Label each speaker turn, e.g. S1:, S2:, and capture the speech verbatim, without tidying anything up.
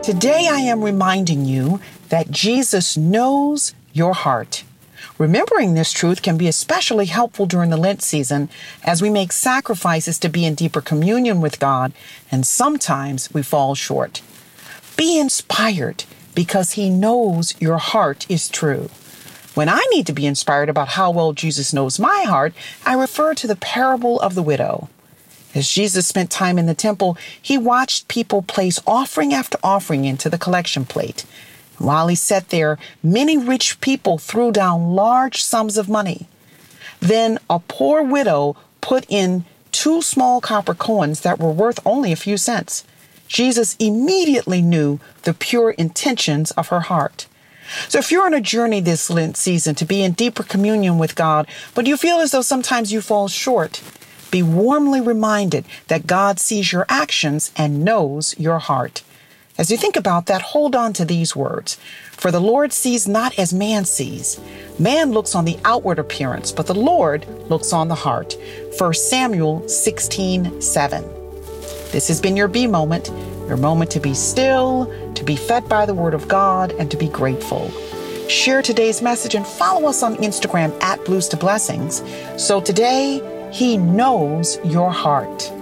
S1: Today I am reminding you that Jesus knows your heart. Remembering this truth can be especially helpful during the Lent season as we make sacrifices to be in deeper communion with God, and sometimes we fall short. Be inspired because He knows your heart is true. When I need to be inspired about how well Jesus knows my heart, I refer to the parable of the widow. As Jesus spent time in the temple, He watched people place offering after offering into the collection plate. While He sat there, many rich people threw down large sums of money. Then a poor widow put in two small copper coins that were worth only a few cents. Jesus immediately knew the pure intentions of her heart. So if you're on a journey this Lent season to be in deeper communion with God, but you feel as though sometimes you fall short, be warmly reminded that God sees your actions and knows your heart. As you think about that, hold on to these words. For the Lord sees not as man sees. Man looks on the outward appearance, but the Lord looks on the heart. First Samuel sixteen seven. This has been your Be Moment, your moment to be still, to be fed by the Word of God, and to be grateful. Share today's message and follow us on Instagram at Blues to Blessings. So today, He knows your heart.